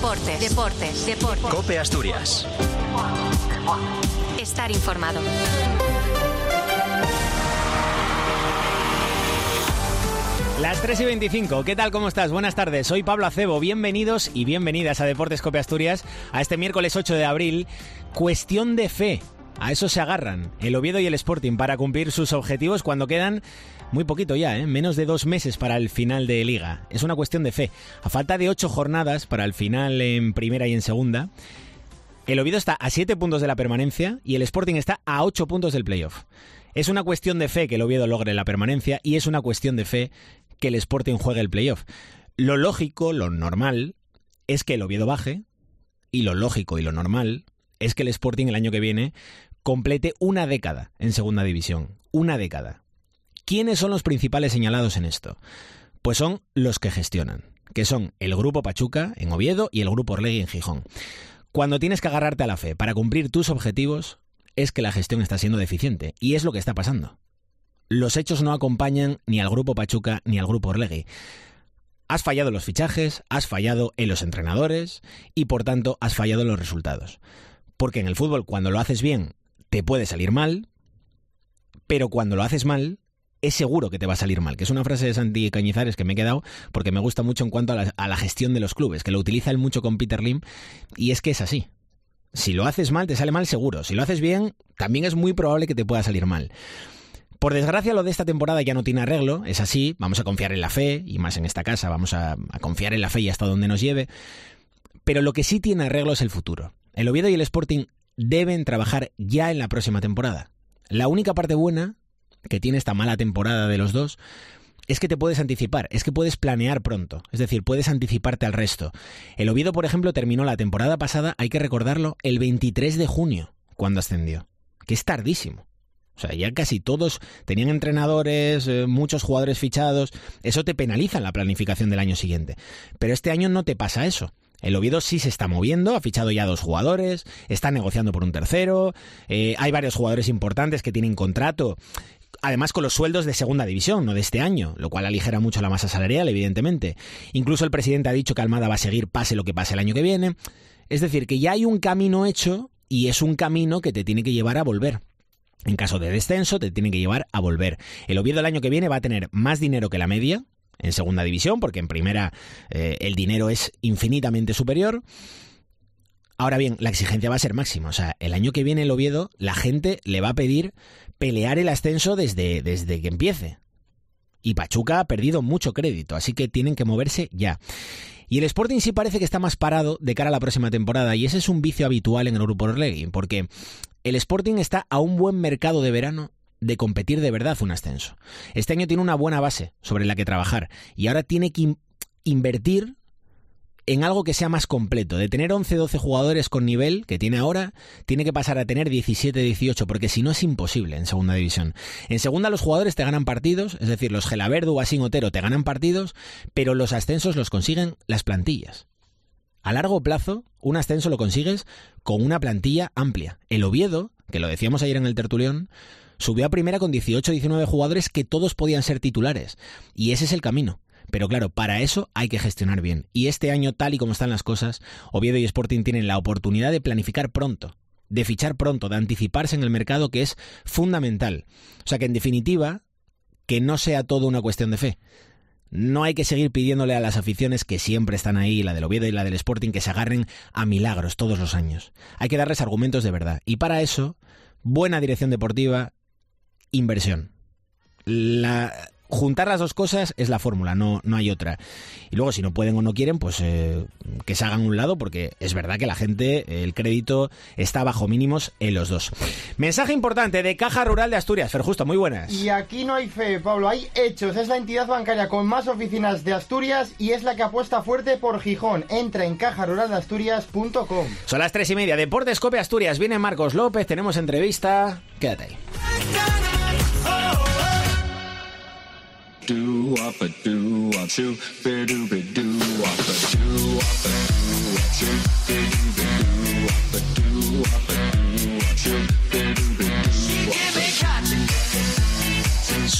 Deportes. COPE Asturias. Estar informado. Las 3:25, ¿qué tal? ¿Cómo estás? Buenas tardes, soy Pablo Acebo, bienvenidos y bienvenidas a Deportes COPE Asturias, a este miércoles 8 de abril, cuestión de fe. A eso se agarran el Oviedo y el Sporting para cumplir sus objetivos cuando quedan muy poquito ya, menos de 2 meses para el final de Liga. Es una cuestión de fe. A falta de 8 jornadas para el final en primera y en segunda, el Oviedo está a 7 puntos de la permanencia y el Sporting está a 8 puntos del playoff. Es una cuestión de fe que el Oviedo logre la permanencia y es una cuestión de fe que el Sporting juegue el playoff. Lo lógico, lo normal, es que el Oviedo baje, y lo lógico y lo normal es que el Sporting el año que viene complete una década en segunda división. Una década. ¿Quiénes son los principales señalados en esto? Pues son los que gestionan, que son el Grupo Pachuca en Oviedo y el Grupo Orlegui en Gijón. Cuando tienes que agarrarte a la fe para cumplir tus objetivos, es que la gestión está siendo deficiente, y es lo que está pasando. Los hechos no acompañan ni al Grupo Pachuca ni al Grupo Orlegui. Has fallado en los fichajes, has fallado en los entrenadores y por tanto has fallado en los resultados. Porque en el fútbol cuando lo haces bien te puede salir mal, pero cuando lo haces mal es seguro que te va a salir mal, que es una frase de Santi Cañizares que me he quedado porque me gusta mucho en cuanto a la gestión de los clubes, que lo utiliza él mucho con Peter Lim, y es que es así. Si lo haces mal te sale mal seguro, si lo haces bien también es muy probable que te pueda salir mal. Por desgracia lo de esta temporada ya no tiene arreglo, es así, vamos a confiar en la fe, y más en esta casa vamos a confiar en la fe y hasta donde nos lleve, pero lo que sí tiene arreglo es el futuro. El Oviedo y el Sporting deben trabajar ya en la próxima temporada. La única parte buena que tiene esta mala temporada de los dos es que te puedes anticipar, es que puedes planear pronto, es decir, puedes anticiparte al resto. El Oviedo, por ejemplo, terminó la temporada pasada, hay que recordarlo, el 23 de junio, cuando ascendió, que es tardísimo. O sea, ya casi todos tenían entrenadores, muchos jugadores fichados. Eso te penaliza en la planificación del año siguiente. Pero este año no te pasa eso. El Oviedo sí se está moviendo, ha fichado ya 2 jugadores, está negociando por un tercero, hay varios jugadores importantes que tienen contrato, además con los sueldos de segunda división, no de este año, lo cual aligera mucho la masa salarial, evidentemente. Incluso el presidente ha dicho que Almada va a seguir pase lo que pase el año que viene. Es decir, que ya hay un camino hecho y es un camino que te tiene que llevar a volver. En caso de descenso, te tiene que llevar a volver. El Oviedo el año que viene va a tener más dinero que la media en segunda división, porque en primera el dinero es infinitamente superior. Ahora bien, la exigencia va a ser máxima. O sea, el año que viene el Oviedo, la gente le va a pedir pelear el ascenso desde que empiece. Y Pachuca ha perdido mucho crédito, así que tienen que moverse ya. Y el Sporting sí parece que está más parado de cara a la próxima temporada, y ese es un vicio habitual en el Grupo Orlegui, porque el Sporting está a un buen mercado de verano de competir de verdad un ascenso. Este año tiene una buena base sobre la que trabajar, y ahora tiene que invertir en algo que sea más completo. De tener 11-12 jugadores con nivel que tiene ahora, tiene que pasar a tener 17-18, porque si no es imposible en segunda división. En segunda los jugadores te ganan partidos, es decir, los Gelaberdu, Asín, Otero te ganan partidos, pero los ascensos los consiguen las plantillas. A largo plazo, un ascenso lo consigues con una plantilla amplia. El Oviedo, que lo decíamos ayer en el tertulión, subió a primera con 18-19 jugadores que todos podían ser titulares, y ese es el camino. Pero claro, para eso hay que gestionar bien. Y este año, tal y como están las cosas, Oviedo y Sporting tienen la oportunidad de planificar pronto, de fichar pronto, de anticiparse en el mercado, que es fundamental. O sea que, en definitiva, que no sea todo una cuestión de fe. No hay que seguir pidiéndole a las aficiones que siempre están ahí, la del Oviedo y la del Sporting, que se agarren a milagros todos los años. Hay que darles argumentos de verdad. Y para eso, buena dirección deportiva, inversión. Juntar las dos cosas es la fórmula, no hay otra. Y luego, si no pueden o no quieren, pues que se hagan a un lado, porque es verdad que la gente, el crédito está bajo mínimos en los dos. Mensaje importante de Caja Rural de Asturias. Fer Justo, muy buenas. Y aquí no hay fe, Pablo, hay hechos. Es la entidad bancaria con más oficinas de Asturias y es la que apuesta fuerte por Gijón. Entra en cajaruraldeasturias.com. Son las 3:30. Deportes COPE Asturias. Viene Marcos López, tenemos entrevista. Quédate ahí.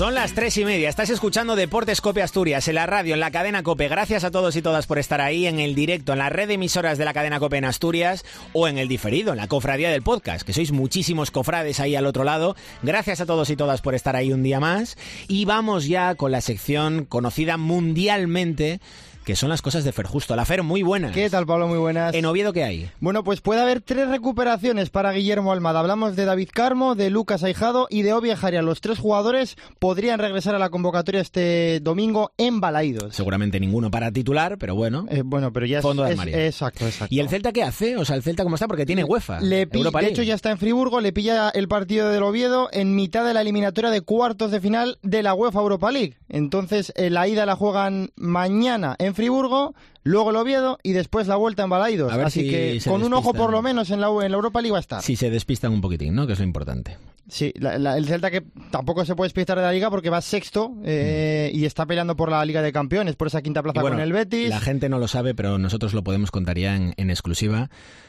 Son las 3:30, estás escuchando Deportes Cope Asturias en la radio, en la cadena Cope. Gracias a todos y todas por estar ahí en el directo, en la red de emisoras de la cadena Cope en Asturias o en el diferido, en la cofradía del podcast, que sois muchísimos cofrades ahí al otro lado. Gracias a todos y todas por estar ahí un día más. Y vamos ya con la sección conocida mundialmente, que son las cosas de Fer Justo. La Fer, muy buenas. ¿Qué tal, Pablo? Muy buenas. ¿En Oviedo qué hay? Bueno, pues puede haber 3 recuperaciones para Guillermo Almada. Hablamos de David Carmo, de Lucas Aijado y de Obi Jaria. Los 3 jugadores podrían regresar a la convocatoria este domingo en Balaídos. Seguramente ninguno para titular, pero bueno. Pero ya fondo de armario. Exacto. ¿Y el Celta qué hace? O sea, ¿el Celta cómo está? Porque tiene UEFA. De hecho, ya está en Friburgo. Le pilla el partido del Oviedo en mitad de la eliminatoria de cuartos de final de la UEFA Europa League. Entonces, la ida la juegan mañana en Friburgo, luego el Oviedo y después la vuelta en Balaídos. Así que con un ojo por lo menos en la Europa League va a estar. Si se despistan un poquitín, ¿no? Que es lo importante. Sí, el Celta, que tampoco se puede despistar de la Liga porque va sexto y está peleando por la Liga de Campeones, por esa quinta plaza con el Betis. La gente no lo sabe, pero nosotros lo podemos contar ya en exclusiva.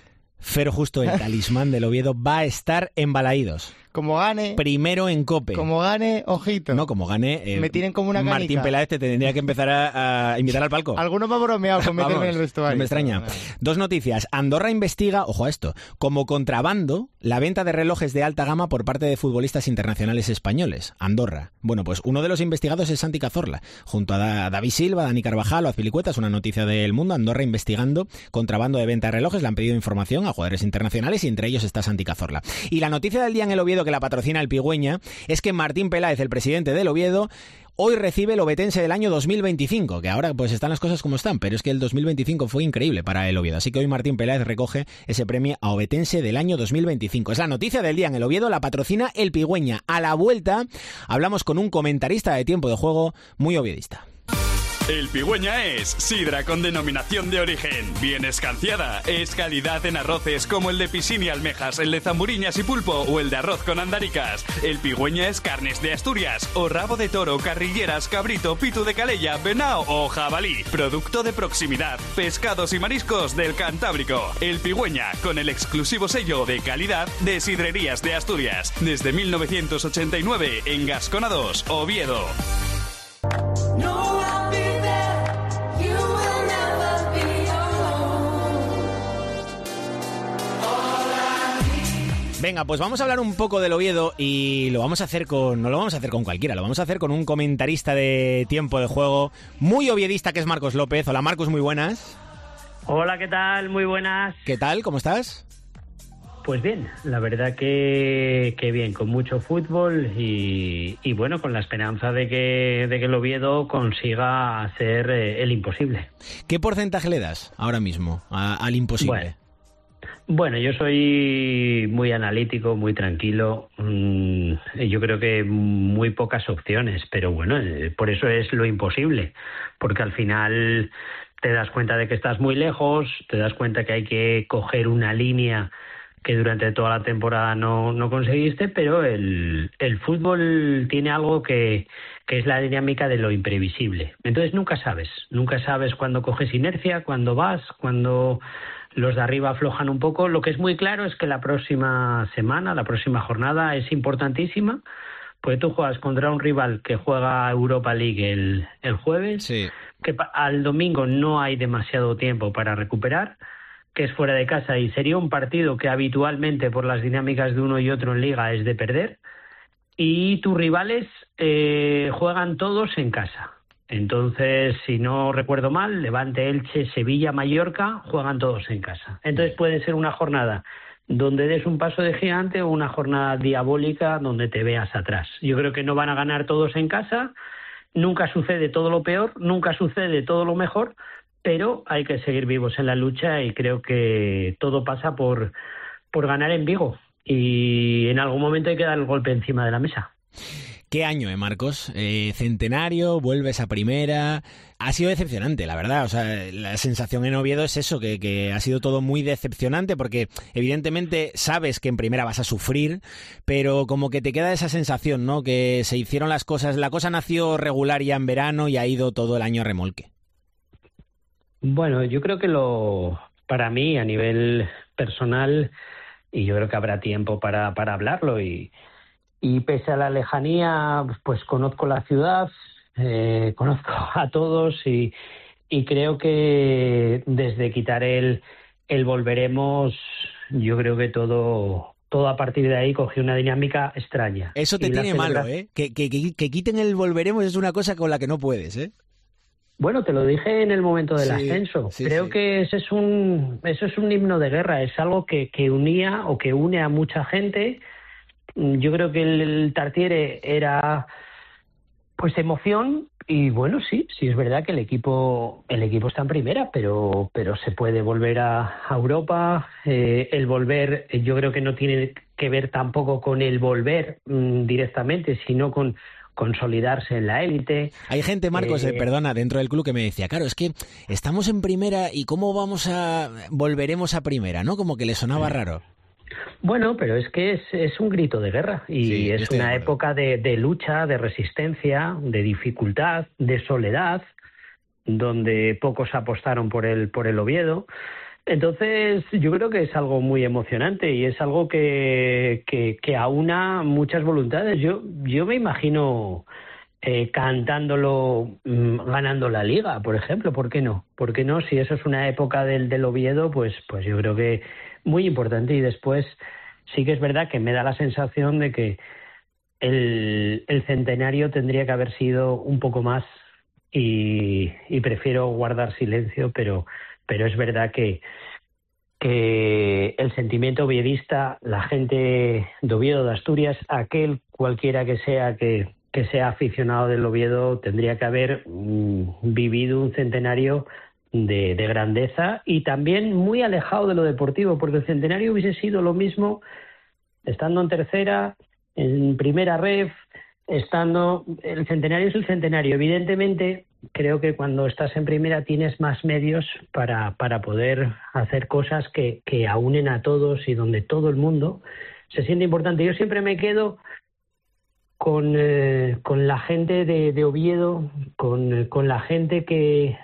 Fer Justo, el talismán del Oviedo, va a estar en Balaídos. Como gane... Primero en COPE. Como gane, ojito. No, como gane... me tienen como una canica. Martín Peláez te tendría que empezar a invitar al palco. Alguno me ha bromeado con meterme en el vestuario. No me extraña. 2 noticias. Andorra investiga, ojo a esto, como contrabando la venta de relojes de alta gama por parte de futbolistas internacionales españoles. Andorra. Bueno, pues uno de los investigados es Santi Cazorla. Junto a David Silva, Dani Carvajal o Azpilicueta, es una noticia del Mundo. Andorra investigando contrabando de venta de relojes. Le han pedido información a jugadores internacionales y entre ellos está Santi Cazorla. Y la noticia del día en el Oviedo, que la patrocina el Pigüeña, es que Martín Peláez, el presidente del Oviedo, hoy recibe el ovetense del año 2025, que ahora pues están las cosas como están, pero es que el 2025 fue increíble para el Oviedo, así que hoy Martín Peláez recoge ese premio a ovetense del año 2025. Es la noticia del día en el Oviedo, la patrocina el Pigüeña. A la vuelta hablamos con un comentarista de Tiempo de Juego muy oviedista. El Pigüeña es sidra con denominación de origen, bien escanciada, es calidad en arroces como el de piscina y almejas, el de zamburiñas y pulpo o el de arroz con andaricas. El Pigüeña es carnes de Asturias o rabo de toro, carrilleras, cabrito, pitu de calella, venao o jabalí. Producto de proximidad, pescados y mariscos del Cantábrico. El Pigüeña, con el exclusivo sello de calidad de Sidrerías de Asturias. Desde 1989 en Gascona 2, Oviedo. Venga, pues vamos a hablar un poco del Oviedo y no lo vamos a hacer con cualquiera, lo vamos a hacer con un comentarista de Tiempo de Juego muy oviedista, que es Marcos López. Hola Marcos, muy buenas. Hola, ¿qué tal? Muy buenas. ¿Qué tal? ¿Cómo estás? Pues bien, la verdad que bien, con mucho fútbol y bueno, con la esperanza de que el Oviedo consiga hacer el imposible. ¿Qué porcentaje le das ahora mismo al imposible? Bueno, yo soy muy analítico, muy tranquilo. Yo creo que muy pocas opciones, pero bueno, por eso es lo imposible, porque al final te das cuenta de que estás muy lejos, te das cuenta que hay que coger una línea que durante toda la temporada no conseguiste, pero el fútbol tiene algo que es la dinámica de lo imprevisible. Entonces nunca sabes cuándo coges inercia, cuándo vas, cuándo los de arriba aflojan un poco. Lo que es muy claro es que la próxima semana, la próxima jornada es importantísima, porque tú juegas contra un rival que juega Europa League el jueves, sí, que al domingo no hay demasiado tiempo para recuperar, que es fuera de casa y sería un partido que habitualmente por las dinámicas de uno y otro en Liga es de perder, y tus rivales juegan todos en casa. Entonces, si no recuerdo mal, Levante, Elche, Sevilla, Mallorca juegan todos en casa. Entonces puede ser una jornada donde des un paso de gigante o una jornada diabólica donde te veas atrás. Yo creo que no van a ganar todos en casa, nunca sucede todo lo peor, nunca sucede todo lo mejor, pero hay que seguir vivos en la lucha y creo que todo pasa por ganar en Vigo y en algún momento hay que dar el golpe encima de la mesa. ¿Qué año, Marcos? Centenario, vuelves a primera. Ha sido decepcionante, la verdad. O sea, la sensación en Oviedo es eso, que ha sido todo muy decepcionante porque evidentemente sabes que en primera vas a sufrir, pero como que te queda esa sensación, ¿no? Que se hicieron las cosas, la cosa nació regular ya en verano y ha ido todo el año a remolque. Bueno, yo creo que para mí, a nivel personal, y yo creo que habrá tiempo para hablarlo y y pese a la lejanía, pues conozco la ciudad, conozco a todos y creo que desde quitar el volveremos, yo creo que todo a partir de ahí cogió una dinámica extraña. Eso te tiene malo, ¿eh? Que quiten el volveremos es una cosa con la que no puedes, ¿eh? Bueno, te lo dije en el momento del ascenso. Creo que eso es un himno de guerra, es algo que unía o que une a mucha gente. Yo creo que el Tartiere era pues emoción y bueno, sí es verdad que el equipo está en primera, pero se puede volver a Europa. El volver yo creo que no tiene que ver tampoco con el volver directamente, sino con consolidarse en la élite. Hay gente, Marcos, perdona, dentro del club que me decía, claro, es que estamos en primera y ¿cómo volveremos a primera? ¿No? Como que le sonaba raro. Bueno, pero es que es un grito de guerra y es una época de lucha, de resistencia, de dificultad, de soledad, donde pocos apostaron por el Oviedo. Entonces, yo creo que es algo muy emocionante y es algo que aúna muchas voluntades. Yo me imagino cantándolo ganando la Liga, por ejemplo. ¿Por qué no? ¿Por qué no? Si eso es una época del Oviedo, pues yo creo que muy importante. Y después sí que es verdad que me da la sensación de que el centenario tendría que haber sido un poco más y prefiero guardar silencio, pero es verdad que el sentimiento oviedista, la gente de Oviedo, de Asturias, aquel cualquiera que sea aficionado del Oviedo, tendría que haber vivido un centenario de grandeza y también muy alejado de lo deportivo, porque el centenario hubiese sido lo mismo estando en tercera, en primera ref, el centenario es el centenario. Evidentemente, creo que cuando estás en primera tienes más medios para poder hacer cosas que aúnen a todos y donde todo el mundo se siente importante. Yo siempre me quedo con la gente de Oviedo, con la gente que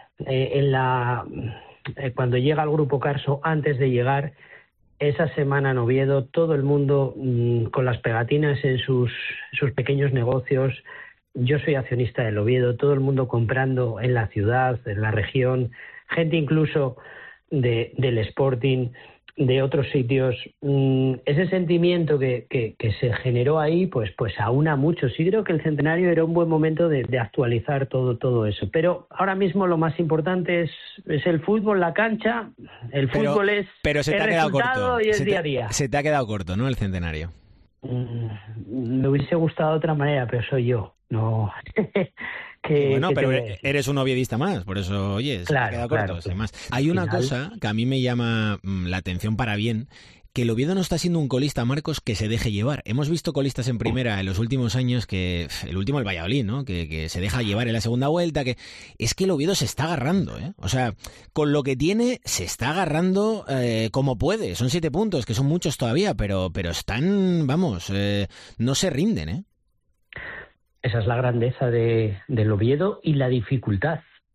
cuando llega al Grupo Carso, antes de llegar, esa semana en Oviedo, todo el mundo con las pegatinas en sus pequeños negocios. Yo soy accionista del Oviedo, todo el mundo comprando en la ciudad, en la región, gente incluso del Sporting, de otros sitios. Ese sentimiento que se generó ahí, pues aúna mucho. Sí creo que el centenario era un buen momento de actualizar todo eso. Pero ahora mismo lo más importante es el fútbol, la cancha. El fútbol es pero se te el ha quedado resultado corto. Y el día a día. Se te ha quedado corto, ¿no? El centenario. Me hubiese gustado de otra manera, pero soy yo. No. Pero eres un oviedista más, por eso, oye, se te ha quedado corto. Sin más. Hay una cosa que a mí me llama la atención para bien, que el Oviedo no está siendo un colista, Marcos, que se deje llevar. Hemos visto colistas en primera en los últimos años, el último el Valladolid, ¿no? Que se deja llevar en la segunda vuelta, es que el Oviedo se está agarrando, ¿eh? O sea, con lo que tiene, se está agarrando como puede. Son 7 puntos, que son muchos todavía, pero están, vamos, no se rinden, ¿eh? Esa es la grandeza del Oviedo y la dificultad.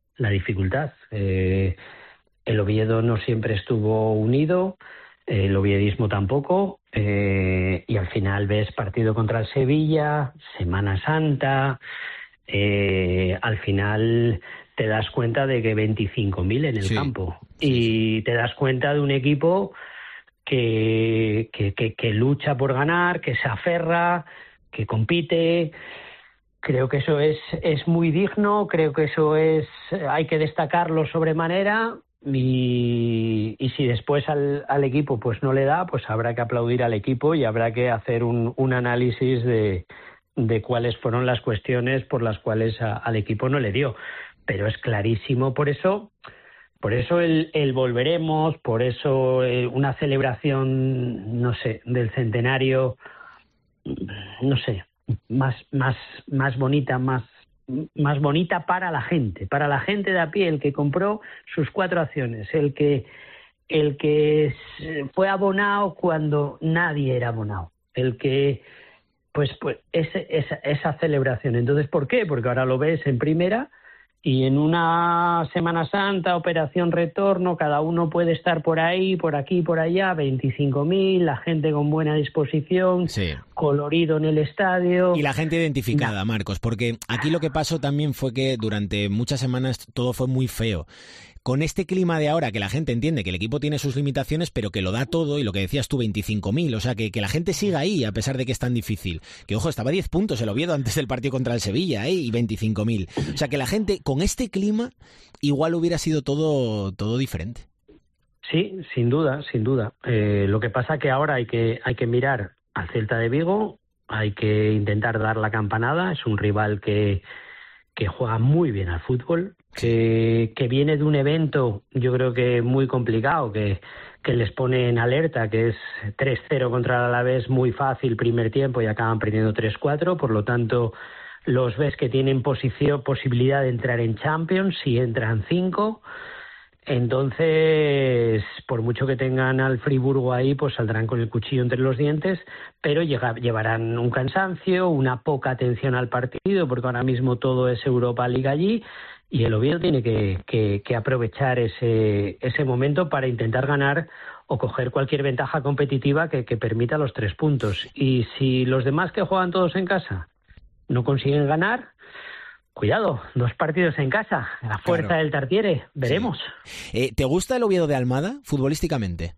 El Oviedo no siempre estuvo unido, el oviedismo tampoco, y al final ves partido contra el Sevilla, Semana Santa, al final te das cuenta de que 25.000 en el campo. Y te das cuenta de un equipo que lucha por ganar, que se aferra, que compite. Creo que eso es muy digno, creo que eso hay que destacarlo sobremanera y si después al equipo pues no le da, pues habrá que aplaudir al equipo y habrá que hacer un análisis de cuáles fueron las cuestiones por las cuales al equipo no le dio. Pero es clarísimo, por eso el volveremos, por eso una celebración, no sé, del centenario, no sé, más bonita, más bonita para la gente de a pie, el que compró sus 4 acciones, el que fue abonado cuando nadie era abonado, el que pues esa celebración. Entonces, ¿por qué? Porque ahora lo ves en primera Y en una Semana Santa, operación retorno, cada uno puede estar por ahí, por aquí, por allá, 25.000, la gente con buena disposición, Sí. colorido en el estadio. Y la gente identificada, Marcos, porque aquí lo que pasó también fue que durante muchas semanas todo fue muy feo. Con este clima de ahora, que la gente entiende que el equipo tiene sus limitaciones, pero que lo da todo, y lo que decías tú, 25.000, o sea, que la gente siga ahí, a pesar de que es tan difícil. Que, ojo, estaba a 10 puntos el Oviedo antes del partido contra el Sevilla, y 25.000. O sea, que la gente, con este clima, igual hubiera sido todo diferente. Sí, sin duda, sin duda. Lo que pasa que ahora hay que mirar al Celta de Vigo, hay que intentar dar la campanada, es un rival que juega muy bien al fútbol, que viene de un evento, yo creo que muy complicado, que les pone en alerta, que es 3-0 contra el Alavés, muy fácil primer tiempo y acaban perdiendo 3-4, por lo tanto los ves que tienen posibilidad de entrar en Champions, si entran 5. Entonces, por mucho que tengan al Friburgo ahí, pues saldrán con el cuchillo entre los dientes, pero llevarán un cansancio, una poca atención al partido, porque ahora mismo todo es Europa League allí, y el Oviedo tiene que aprovechar ese momento para intentar ganar o coger cualquier ventaja competitiva que permita los 3 puntos. Y si los demás que juegan todos en casa no consiguen ganar, cuidado, 2 partidos en casa, la fuerza del Tartiere, veremos. Sí. ¿Te gusta el Oviedo de Almada, futbolísticamente?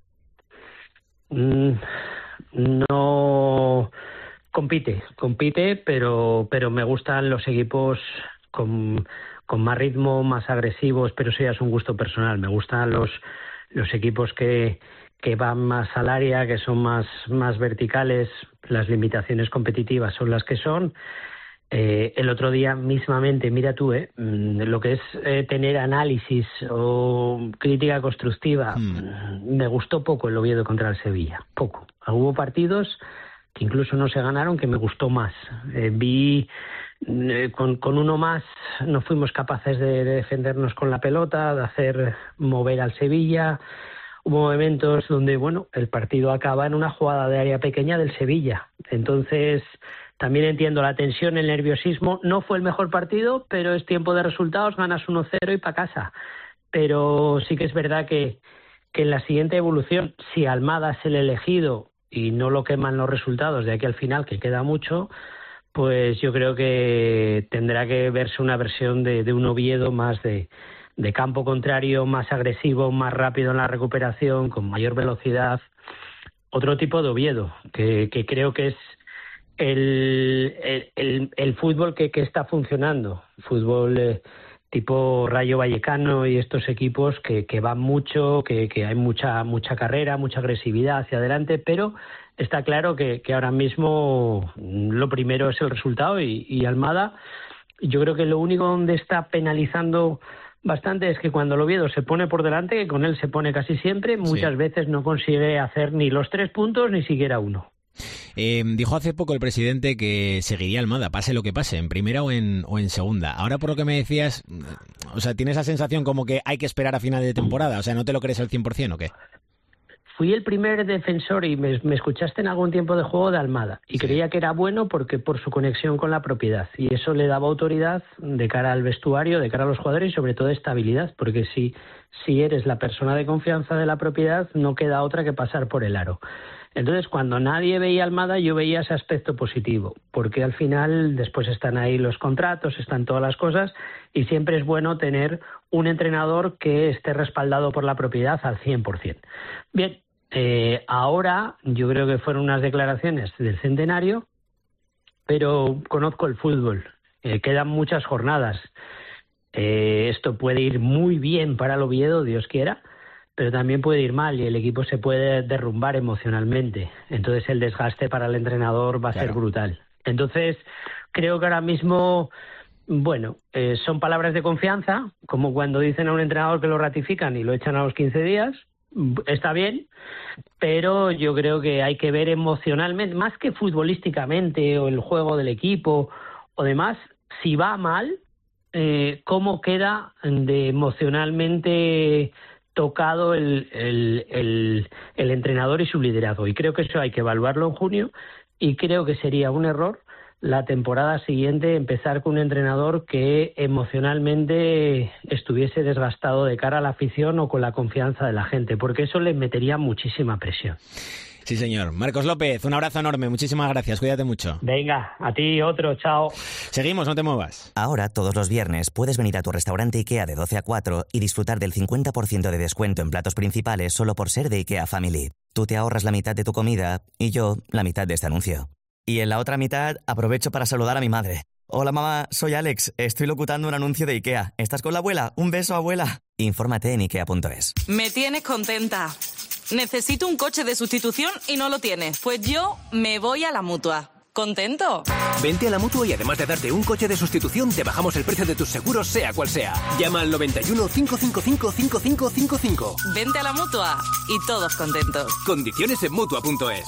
No compite, pero me gustan los equipos con más ritmo, más agresivos, pero eso ya es un gusto personal. Me gustan los equipos que van más al área, que son más verticales, las limitaciones competitivas son las que son. El otro día mismamente, mira tú, lo que es tener análisis o crítica constructiva, me gustó poco el Oviedo contra el Sevilla, poco. Hubo partidos que incluso no se ganaron que me gustó más. Vi con uno más no fuimos capaces de defendernos con la pelota, de hacer mover al Sevilla. Hubo momentos donde, bueno, el partido acaba en una jugada de área pequeña del Sevilla. Entonces, también entiendo la tensión, el nerviosismo. No fue el mejor partido, pero es tiempo de resultados, ganas 1-0 y para casa. Pero sí que es verdad que en la siguiente evolución, si Almada es el elegido y no lo queman los resultados de aquí al final, que queda mucho, pues yo creo que tendrá que verse una versión de un Oviedo más de campo contrario, más agresivo, más rápido en la recuperación, con mayor velocidad. Otro tipo de Oviedo, que creo que es el fútbol que está funcionando, fútbol tipo Rayo Vallecano y estos equipos que van mucho, que hay mucha carrera, mucha agresividad hacia adelante, pero está claro que ahora mismo lo primero es el resultado y Almada, yo creo que lo único donde está penalizando bastante es que cuando el Oviedo se pone por delante, que con él se pone casi siempre, muchas veces no consigue hacer ni los 3 puntos ni siquiera uno. Dijo hace poco el presidente que seguiría Almada, pase lo que pase, en primera o en segunda. Ahora, por lo que me decías, o sea, ¿tienes esa sensación como que hay que esperar a final de temporada? O sea, ¿no te lo crees al 100% o qué? Fui el primer defensor, y me escuchaste en algún tiempo de juego, de Almada, y creía que era bueno porque por su conexión con la propiedad, y eso le daba autoridad de cara al vestuario, de cara a los jugadores y sobre todo estabilidad, porque si eres la persona de confianza de la propiedad, no queda otra que pasar por el aro. Entonces, cuando nadie veía a Almada, yo veía ese aspecto positivo, porque al final después están ahí los contratos, están todas las cosas, y siempre es bueno tener un entrenador que esté respaldado por la propiedad al 100%. Bien, ahora yo creo que fueron unas declaraciones del centenario, pero conozco el fútbol, quedan muchas jornadas. Esto puede ir muy bien para el Oviedo, Dios quiera, pero también puede ir mal y el equipo se puede derrumbar emocionalmente. Entonces el desgaste para el entrenador va a ser brutal. Entonces creo que ahora mismo, bueno, son palabras de confianza, como cuando dicen a un entrenador que lo ratifican y lo echan a los 15 días. Está bien, pero yo creo que hay que ver emocionalmente, más que futbolísticamente o el juego del equipo o demás, si va mal, cómo queda de emocionalmente tocado el entrenador y su liderazgo. Y creo que eso hay que evaluarlo en junio, y creo que sería un error la temporada siguiente empezar con un entrenador que emocionalmente estuviese desgastado de cara a la afición o con la confianza de la gente, porque eso le metería muchísima presión. Sí, señor. Marcos López, un abrazo enorme. Muchísimas gracias. Cuídate mucho. Venga, a ti otro. Chao. Seguimos, no te muevas. Ahora, todos los viernes, puedes venir a tu restaurante IKEA de 12 a 4 y disfrutar del 50% de descuento en platos principales solo por ser de IKEA Family. Tú te ahorras la mitad de tu comida y yo la mitad de este anuncio. Y en la otra mitad, aprovecho para saludar a mi madre. Hola mamá, soy Alex. Estoy locutando un anuncio de IKEA. ¿Estás con la abuela? Un beso, abuela. Infórmate en ikea.es. Me tienes contenta. Necesito un coche de sustitución y no lo tienes. Pues yo me voy a la Mutua. ¿Contento? Vente a la Mutua y además de darte un coche de sustitución, te bajamos el precio de tus seguros, sea cual sea. Llama al 91 555 5555. Vente a la Mutua y todos contentos. Condiciones en Mutua.es.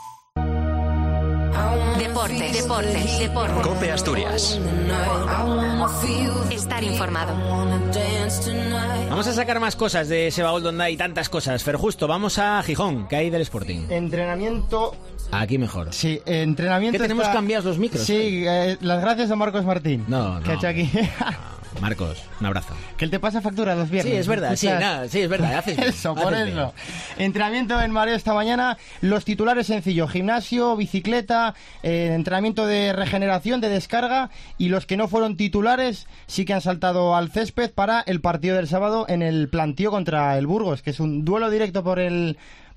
Deportes. Cope Asturias. Estar informado. Vamos a sacar más cosas de Sebagol, donde hay tantas cosas. Pero justo, vamos a Gijón, que hay del Sporting. Entrenamiento... Aquí mejor. Sí, entrenamiento... ¿Qué tenemos cambiados los micros? Sí, las gracias a Marcos Martín. No. Que ha hecho aquí... Marcos, un abrazo. Que él te pasa factura los viernes. Sí, es verdad, sí, es verdad. Haces bien, eso, por haces eso. bien. Entrenamiento en Mareo esta mañana. Los titulares sencillos: gimnasio, bicicleta, entrenamiento de regeneración, de descarga. Y los que no fueron titulares sí que han saltado al césped para el partido del sábado en el plantío contra el Burgos, que es un duelo directo por el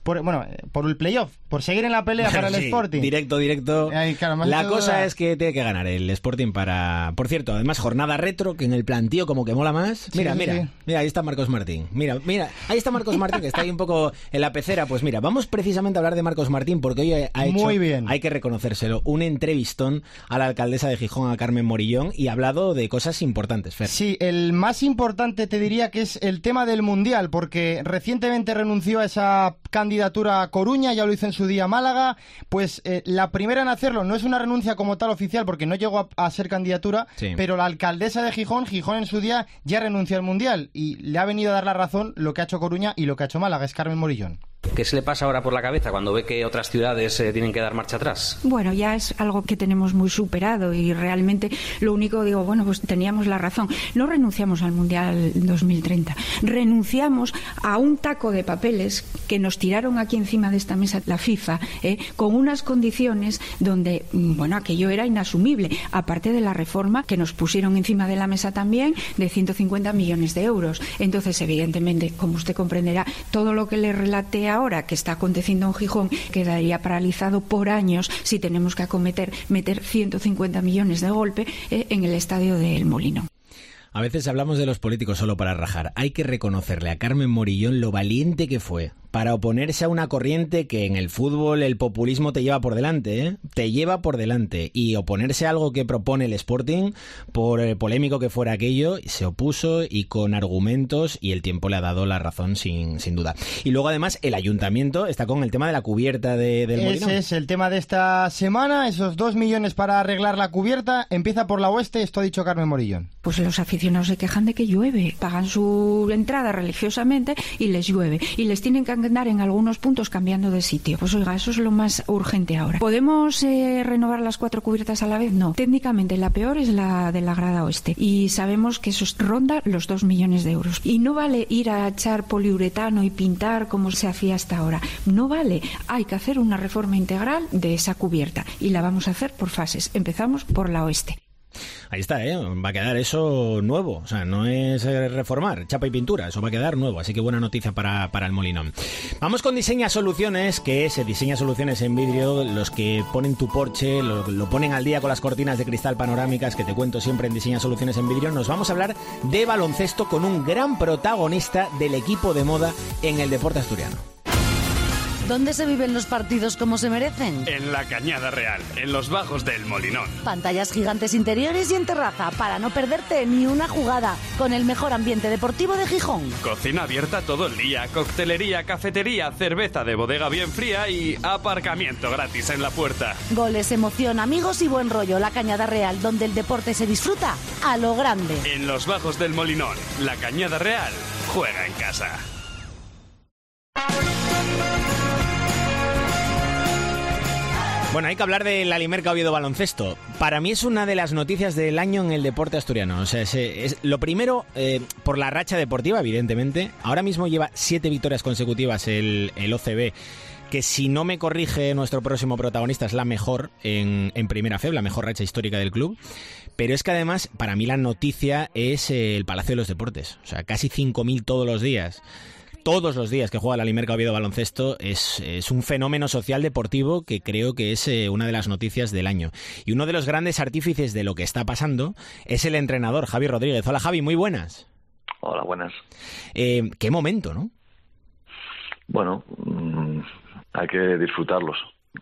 playoff, por seguir en la pelea para el Sporting. Directo. Ay, claro, la cosa es que tiene que ganar el Sporting para... Por cierto, además, jornada retro, que en el plantío como que mola más. Mira, ahí está Marcos Martín. Mira, ahí está Marcos Martín, que está ahí un poco en la pecera. Pues mira, vamos precisamente a hablar de Marcos Martín, porque hoy ha hecho, muy bien, hay que reconocérselo, un entrevistón a la alcaldesa de Gijón, a Carmen Morillón, y ha hablado de cosas importantes, Fer. Sí, el más importante te diría que es el tema del Mundial, porque recientemente renunció a esa candidatura a Coruña, ya lo hizo en su día Málaga, pues la primera en hacerlo. No es una renuncia como tal oficial porque no llegó a ser candidatura, sí, pero la alcaldesa de Gijón en su día ya renunció al Mundial y le ha venido a dar la razón lo que ha hecho Coruña y lo que ha hecho Málaga, es Carmen Morillón. ¿Qué se le pasa ahora por la cabeza cuando ve que otras ciudades tienen que dar marcha atrás? Bueno, ya es algo que tenemos muy superado y realmente lo único, digo, bueno, pues teníamos la razón. No renunciamos al Mundial 2030, renunciamos a un taco de papeles que nos tiraron aquí encima de esta mesa la FIFA, con unas condiciones donde, bueno, aquello era inasumible, aparte de la reforma que nos pusieron encima de la mesa también de 150 millones de euros. Entonces, evidentemente, como usted comprenderá, todo lo que le relate ahora que está aconteciendo en Gijón quedaría paralizado por años si tenemos que meter 150 millones de golpe en el estadio del Molino. A veces hablamos de los políticos solo para rajar. Hay que reconocerle a Carmen Morillón lo valiente que fue para oponerse a una corriente que en el fútbol el populismo te lleva por delante, ¿eh? Te lleva por delante. Y oponerse a algo que propone el Sporting, por polémico que fuera aquello, se opuso y con argumentos, y el tiempo le ha dado la razón sin duda. Y luego además el ayuntamiento está con el tema de la cubierta del Molino. Ese es el tema de esta semana, esos 2 millones para arreglar la cubierta. Empieza por la oeste, esto ha dicho Carmen Morillón. Pues los aficionados se quejan de que llueve, pagan su entrada religiosamente y les llueve, y les tienen que andar en algunos puntos cambiando de sitio. Pues oiga, eso es lo más urgente ahora. ¿Podemos renovar las 4 cubiertas a la vez? No. Técnicamente la peor es la de la grada oeste y sabemos que eso ronda los 2 millones de euros. Y no vale ir a echar poliuretano y pintar como se hacía hasta ahora. No vale. Hay que hacer una reforma integral de esa cubierta y la vamos a hacer por fases. Empezamos por la oeste. Ahí está, va a quedar eso nuevo, o sea, no es reformar, chapa y pintura, eso va a quedar nuevo, así que buena noticia para el Molinón. Vamos con Diseña Soluciones, que se diseña soluciones en vidrio, los que ponen tu porche, lo ponen al día con las cortinas de cristal panorámicas que te cuento siempre en Diseña Soluciones en vidrio. Nos vamos a hablar de baloncesto con un gran protagonista del equipo de moda en el deporte asturiano. ¿Dónde se viven los partidos como se merecen? En la Cañada Real, en los bajos del Molinón. Pantallas gigantes interiores y en terraza, para no perderte ni una jugada, con el mejor ambiente deportivo de Gijón. Cocina abierta todo el día, coctelería, cafetería, cerveza de bodega bien fría y aparcamiento gratis en la puerta. Goles, emoción, amigos y buen rollo. La Cañada Real, donde el deporte se disfruta a lo grande. En los bajos del Molinón, la Cañada Real juega en casa. Bueno, hay que hablar del Alimerca Oviedo Baloncesto. Para mí es una de las noticias del año en el deporte asturiano. O sea, es lo primero, por la racha deportiva, evidentemente. Ahora mismo lleva 7 victorias consecutivas el OCB, que si no me corrige nuestro próximo protagonista es la mejor en Primera FEB, la mejor racha histórica del club. Pero es que además, para mí la noticia es el Palacio de los Deportes. O sea, casi 5.000 todos los días. Todos los días que juega el Alimerca Oviedo Baloncesto es un fenómeno social deportivo que creo que es una de las noticias del año. Y uno de los grandes artífices de lo que está pasando es el entrenador, Javi Rodríguez. Hola, Javi, muy buenas. Hola, buenas. Qué momento, ¿no? Bueno, hay que disfrutarlos.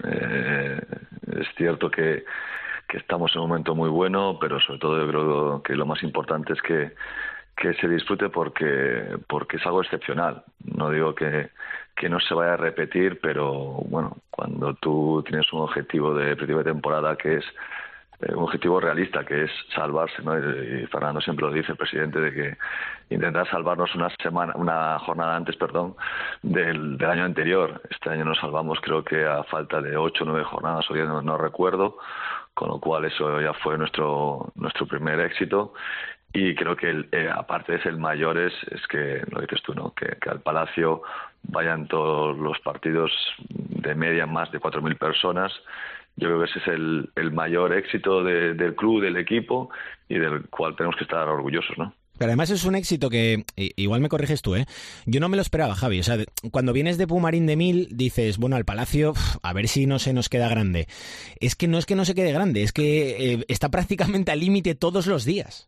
Es cierto que estamos en un momento muy bueno, pero sobre todo yo creo que lo más importante es que se disfrute porque es algo excepcional. No digo que no se vaya a repetir, pero bueno, cuando tú tienes un objetivo de principio de temporada que es un objetivo realista, que es salvarse, ¿no? Y Fernando siempre lo dice, el presidente, de que intentar salvarnos una jornada antes, del año anterior. Este año nos salvamos, creo que a falta de 8 o 9 jornadas, hoy no recuerdo, con lo cual eso ya fue nuestro primer éxito. Y creo que aparte es el mayor es que, lo dices tú, ¿no? Que al Palacio vayan todos los partidos de media más de 4.000 personas. Yo creo que ese es el mayor éxito del club, del equipo, y del cual tenemos que estar orgullosos, ¿no? Pero además es un éxito que, igual me corriges tú, yo no me lo esperaba, Javi. O sea, cuando vienes de Pumarín de 1000, dices, bueno, al Palacio, a ver si no se nos queda grande. Es que no se quede grande, es que está prácticamente al límite todos los días.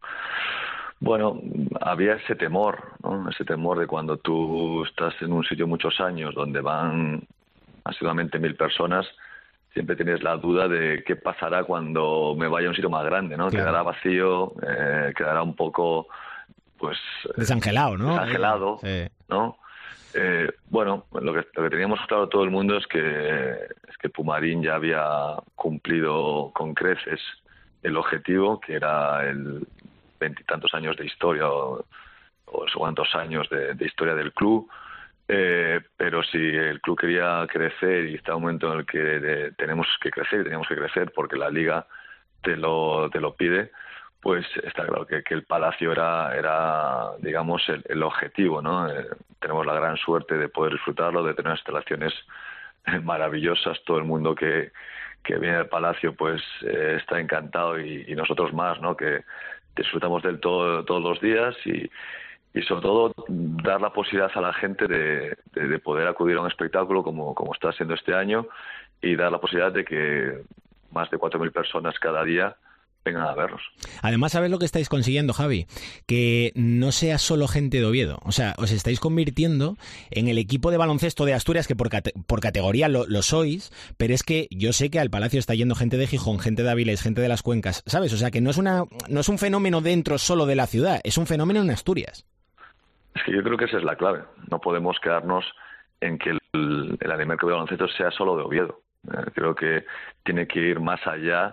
Bueno, había ese temor, ¿no? Ese temor de cuando tú estás en un sitio muchos años donde van asiduamente 1.000 personas, siempre tienes la duda de qué pasará cuando me vaya a un sitio más grande, ¿no? Claro. Quedará vacío, quedará un poco, pues... desangelado, ¿no? Desangelado, sí. ¿No? Bueno, lo que teníamos claro todo el mundo es que Pumarín ya había cumplido con creces el objetivo, que era el 20 y tantos años de historia o cuántos años de historia del club, pero si el club quería crecer y está en un momento en el que teníamos que crecer porque la liga te lo pide, pues está claro que el Palacio era digamos el objetivo, ¿no? Tenemos la gran suerte de poder disfrutarlo, de tener instalaciones maravillosas. Todo el mundo que viene al Palacio pues está encantado y nosotros más, ¿no? Que disfrutamos del todo todos los días y sobre todo dar la posibilidad a la gente de poder acudir a un espectáculo como está siendo este año, y dar la posibilidad de que más de 4.000 personas cada día vengan a vernos. Además, ¿sabes lo que estáis consiguiendo, Javi? Que no sea solo gente de Oviedo. O sea, os estáis convirtiendo en el equipo de baloncesto de Asturias, que por categoría lo sois, pero es que yo sé que al Palacio está yendo gente de Gijón, gente de Avilés, gente de las Cuencas, ¿sabes? O sea, que no es un fenómeno dentro solo de la ciudad, es un fenómeno en Asturias. Es que yo creo que esa es la clave. No podemos quedarnos en que el Alimerca de baloncesto sea solo de Oviedo. Creo que tiene que ir más allá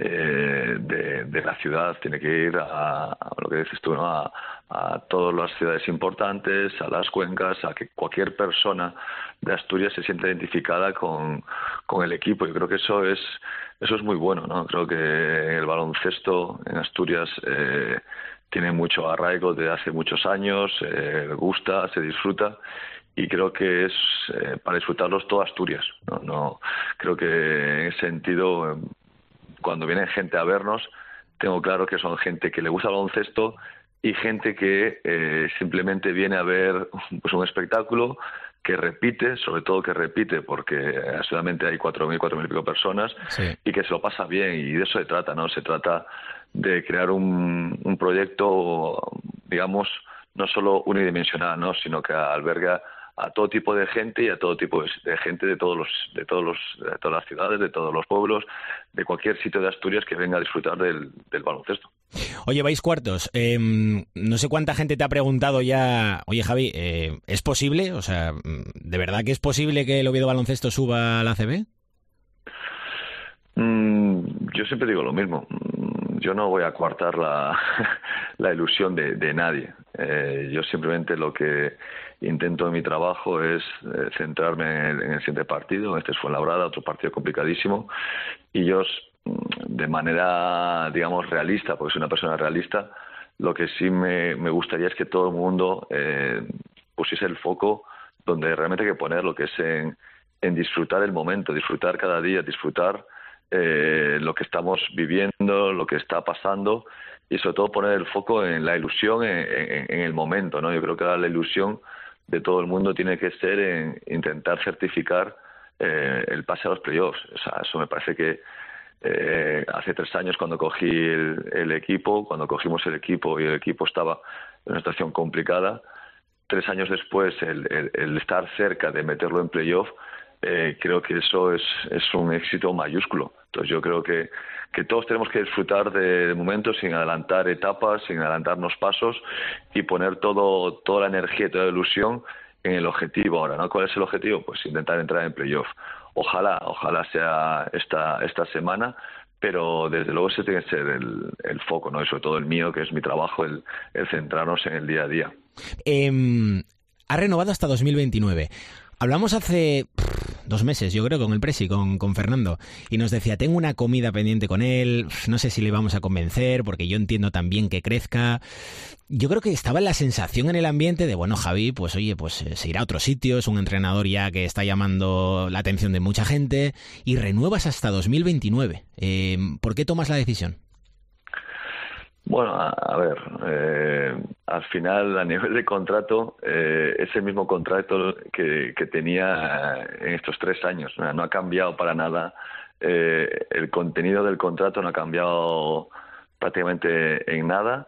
de la ciudad, tiene que ir a lo que dices tú, ¿no? A todas las ciudades importantes, a las cuencas, a que cualquier persona de Asturias se sienta identificada con el equipo. Yo creo que eso es muy bueno, ¿no? Creo que el baloncesto en Asturias tiene mucho arraigo desde hace muchos años, gusta, se disfruta, y creo que es para disfrutarlos toda Asturias, ¿no? No, creo que en ese sentido, cuando viene gente a vernos, tengo claro que son gente que le gusta el baloncesto y gente que simplemente viene a ver pues un espectáculo, que repite, sobre todo que repite, porque solamente hay 4.000 y pico personas, sí, y que se lo pasa bien, y de eso se trata, ¿no? Se trata de crear un proyecto, digamos, no solo unidimensional, ¿no? Sino que alberga a todo tipo de gente y a todo tipo de gente de todas las ciudades, de todos los pueblos, de cualquier sitio de Asturias que venga a disfrutar del baloncesto. Oye, vais cuartos. No sé cuánta gente te ha preguntado ya, oye, Javi, ¿es posible? O sea, ¿de verdad que es posible que el Oviedo Baloncesto suba a la ACB? Yo siempre digo lo mismo. yo no voy a coartar la ilusión de nadie. Yo simplemente lo que intento en mi trabajo es centrarme en el siguiente partido. Este es Fuenlabrada, otro partido complicadísimo, y yo, de manera, digamos, realista, porque soy una persona realista, lo que sí me gustaría es que todo el mundo pusiese el foco donde realmente hay que ponerlo, que es en disfrutar el momento, disfrutar cada día, disfrutar lo que estamos viviendo, lo que está pasando, y sobre todo poner el foco en la ilusión, en el momento, ¿no? Yo creo que la ilusión de todo el mundo tiene que ser en intentar certificar el pase a los playoffs. O sea, eso me parece que hace 3 años cuando cogí el equipo, cuando cogimos el equipo y el equipo estaba en una situación complicada, 3 años después el estar cerca de meterlo en playoff, creo que eso es un éxito mayúsculo. Entonces yo creo que todos tenemos que disfrutar de momentos sin adelantar etapas, sin adelantarnos pasos, y poner toda la energía y toda la ilusión en el objetivo ahora, ¿no? ¿Cuál es el objetivo? Pues intentar entrar en playoff. Ojalá sea esta semana, pero desde luego ese tiene que ser el foco, ¿no? Y sobre todo el mío, que es mi trabajo, el centrarnos en el día a día. Ha renovado hasta 2029. Hablamos hace 2 meses, yo creo, con el Presi, con Fernando, y nos decía, tengo una comida pendiente con él, no sé si le vamos a convencer, porque yo entiendo también que crezca. Yo creo que estaba en la sensación en el ambiente de, bueno, Javi, pues oye, pues se irá a otro sitio, es un entrenador ya que está llamando la atención de mucha gente, y renuevas hasta 2029. ¿Por qué tomas la decisión? Bueno, a ver, al final, a nivel de contrato, es el mismo contrato que tenía en estos 3 años. No ha cambiado para nada. El contenido del contrato no ha cambiado prácticamente en nada.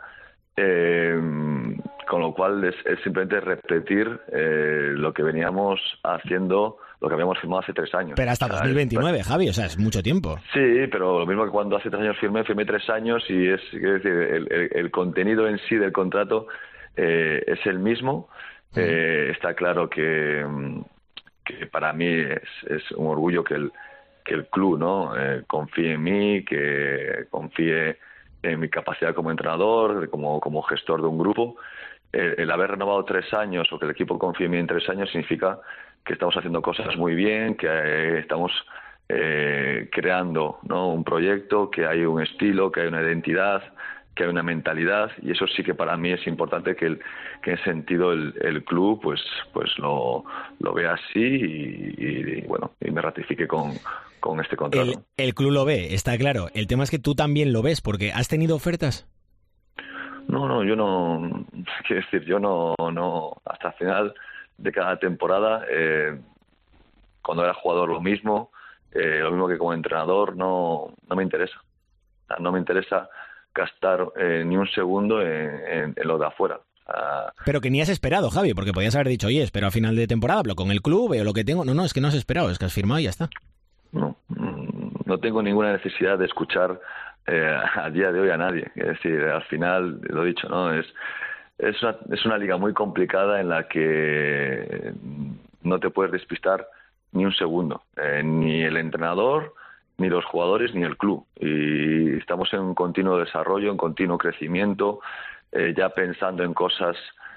Con lo cual es simplemente repetir lo que veníamos haciendo, lo que habíamos firmado hace 3 años. Pero hasta 2029, Javi, o sea, es mucho tiempo. Sí, pero lo mismo que cuando hace 3 años firmé 3 años, y es decir, el contenido en sí del contrato es el mismo. Está claro que para mí es un orgullo que el club, ¿no? Confíe en mí, que confíe en mi capacidad como entrenador, como gestor de un grupo. El haber renovado 3 años, o que el equipo confíe en mí en 3 años, significa que estamos haciendo cosas muy bien, que estamos creando, ¿no? Un proyecto, que hay un estilo, que hay una identidad, que hay una mentalidad, y eso sí que para mí es importante que en ese sentido el club pues lo vea así y bueno, y me ratifique con este contrato. El club lo ve, está claro. El tema es que tú también lo ves, porque ¿has tenido ofertas? No, yo no, quiero decir, yo no, hasta el final de cada temporada, cuando era jugador lo mismo que como entrenador, no me interesa. No me interesa gastar ni un segundo en lo de afuera. Pero que ni has esperado, Javi, porque podías haber dicho, oye, espero a final de temporada, hablo con el club, veo lo que tengo. No, es que no has esperado, es que has firmado y ya está. No tengo ninguna necesidad de escuchar a día de hoy a nadie. Es decir, al final, lo he dicho, ¿no? Es una liga muy complicada en la que no te puedes despistar ni un segundo, ni el entrenador, ni los jugadores, ni el club. Y estamos en un continuo desarrollo, en continuo crecimiento, ya pensando en cosas,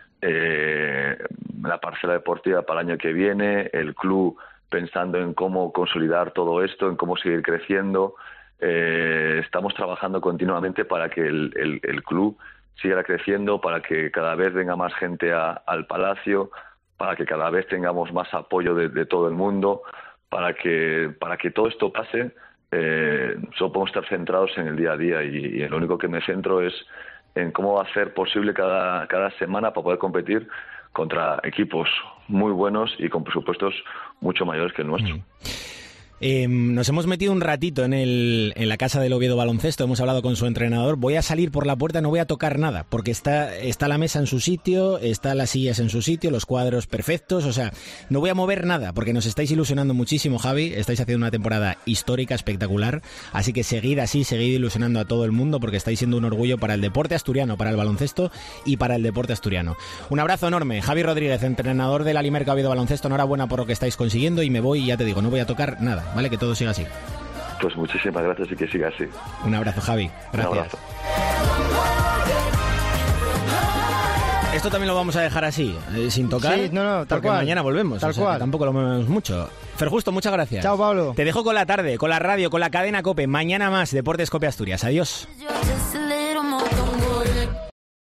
la parcela deportiva para el año que viene, el club pensando en cómo consolidar todo esto, en cómo seguir creciendo. Estamos trabajando continuamente para que el club siga creciendo, para que cada vez venga más gente al Palacio, para que cada vez tengamos más apoyo de todo el mundo, para que todo esto pase. Solo podemos estar centrados en el día a día, y en lo único que me centro es en cómo va a ser posible cada semana para poder competir contra equipos muy buenos y con presupuestos mucho mayores que el nuestro. Nos hemos metido un ratito en la casa del Oviedo Baloncesto, hemos hablado con su entrenador. Voy a salir por la puerta, no voy a tocar nada, porque está la mesa en su sitio, están las sillas en su sitio, los cuadros perfectos, o sea, no voy a mover nada, porque nos estáis ilusionando muchísimo, Javi. Estáis haciendo una temporada histórica, espectacular, así que seguid así, seguid ilusionando a todo el mundo, porque estáis siendo un orgullo para el deporte asturiano, para el baloncesto y para el deporte asturiano. Un abrazo enorme, Javi Rodríguez, entrenador del Alimerca Oviedo Baloncesto. Enhorabuena por lo que estáis consiguiendo, y me voy, y ya te digo, no voy a tocar nada, ¿vale? Que todo siga así. Pues muchísimas gracias y que siga así. Un abrazo, Javi. Gracias. Un abrazo. Esto también lo vamos a dejar así, sin tocar. Sí, tal porque cual. Mañana volvemos. Tal cual. Tampoco lo movemos mucho. Fer Justo, muchas gracias. Chao, Pablo. Te dejo con la tarde, con la radio, con la cadena COPE. Mañana más Deportes COPE Asturias. Adiós.